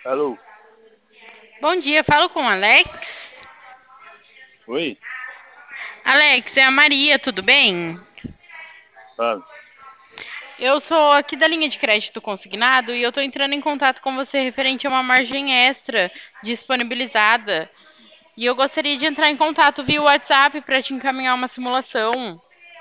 Alô? Bom dia, falo com o Alex. Oi? Alex, é a Maria, tudo bem? Fala. Eu sou aqui da linha de crédito consignado e eu estou entrando em contato com você referente a uma margem extra disponibilizada. E eu gostaria de entrar em contato via WhatsApp para te encaminhar uma simulação.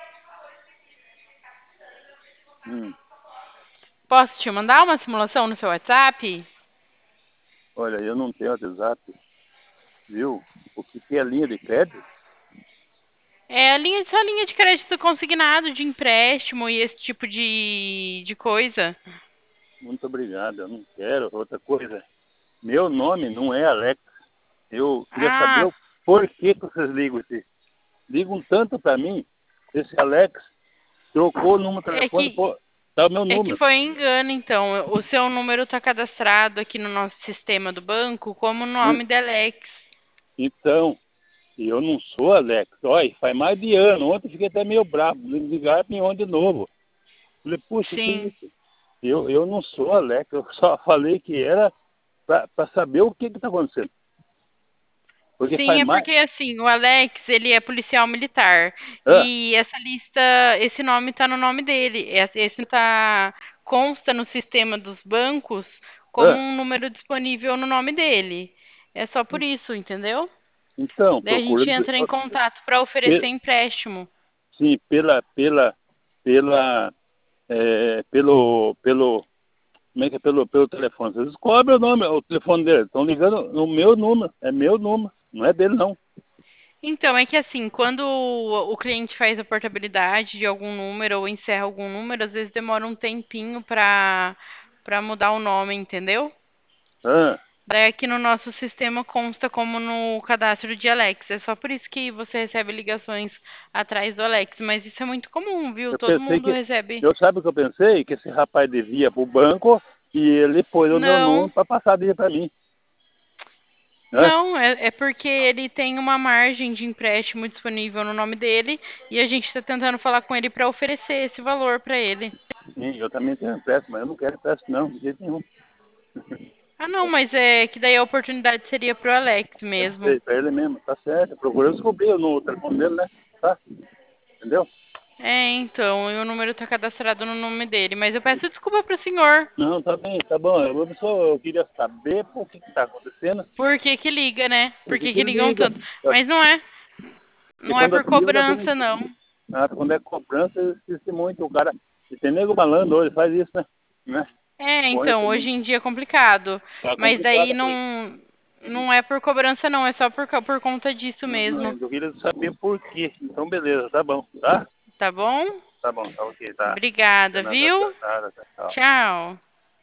Hum, Posso te mandar uma simulação no seu WhatsApp? olha, eu não tenho WhatsApp, viu? O que é linha de crédito? É a linha, só linha de crédito consignado, de empréstimo e esse tipo de coisa. Muito obrigado, eu não quero. Outra coisa, meu nome não é Alex. Eu queria saber Ah, o porquê que vocês ligam esse. Ligam tanto para mim, esse Alex trocou o número de é telefone, que pô, tá o meu É que número. foi engano, então. O seu número está cadastrado aqui no nosso sistema do banco como Hum, nome da Alex. Então, eu não sou Alex. Olha, faz mais de ano. Ontem eu fiquei até meio bravo. Ligaram para mim de novo. Falei, puxa, que Sim. isso? Eu não sou Alex, eu só falei que era para saber o que está acontecendo. Porque Sim, faz é mais. porque assim, o Alex, ele é policial militar. Ah, E essa lista, esse nome está no nome dele. Esse tá, consta no sistema dos bancos como ah. um número disponível no nome dele. É só por isso, entendeu? Então, Daí a gente procurando. entra em contato para oferecer empréstimo. Sim, pela, pelo, como é que é? Pelo telefone. Vocês descobrem o nome, o telefone dele. Estão ligando no meu número. É meu número, não é dele, não. Então, é que assim, quando o cliente faz a portabilidade de algum número ou encerra algum número, às vezes demora um tempinho para mudar o nome, entendeu? Ah, Daí aqui no nosso sistema consta como no cadastro de Alex. É só por isso que você recebe ligações atrás do Alex, mas isso é muito comum, viu? eu Todo pensei mundo que. recebe. Eu sabe o que eu pensei? Que esse rapaz devia para o banco e ele pôs o meu número Não, para passar dinheiro para mim. Né? não, é porque ele tem uma margem de empréstimo disponível no nome dele e a gente está tentando falar com ele para oferecer esse valor para ele. Sim, eu também tenho empréstimo, mas eu não quero empréstimo, não, de jeito nenhum. Ah, não, mas é que daí a oportunidade seria pro Alex Eu mesmo. sei, para ele mesmo, tá certo. Procurei descobrir no telefone dele, né? Tá? Entendeu? É, então, e o número tá cadastrado no nome dele, mas eu peço desculpa pro senhor. Não, tá bem, tá bom. Eu queria saber por que tá acontecendo, Por que que liga, né? por Por que que que que ele ligam liga. tanto? Mas não é. E Não é quando por outro liga, já tem. cobrança, não. Ah, quando é cobrança, existe muito. O cara. E tem nego malandro hoje, faz isso, né? É, Põe então, também. hoje em dia é complicado. Tá Mas daí complicada a coisa. não é por cobrança, não. É só por conta disso Não, não, mesmo. eu queria saber por quê. Então, beleza, tá bom, tá? Tá bom? Tá bom, tá ok, tá. Obrigada, Nada, viu? nada, tchau. Tchau.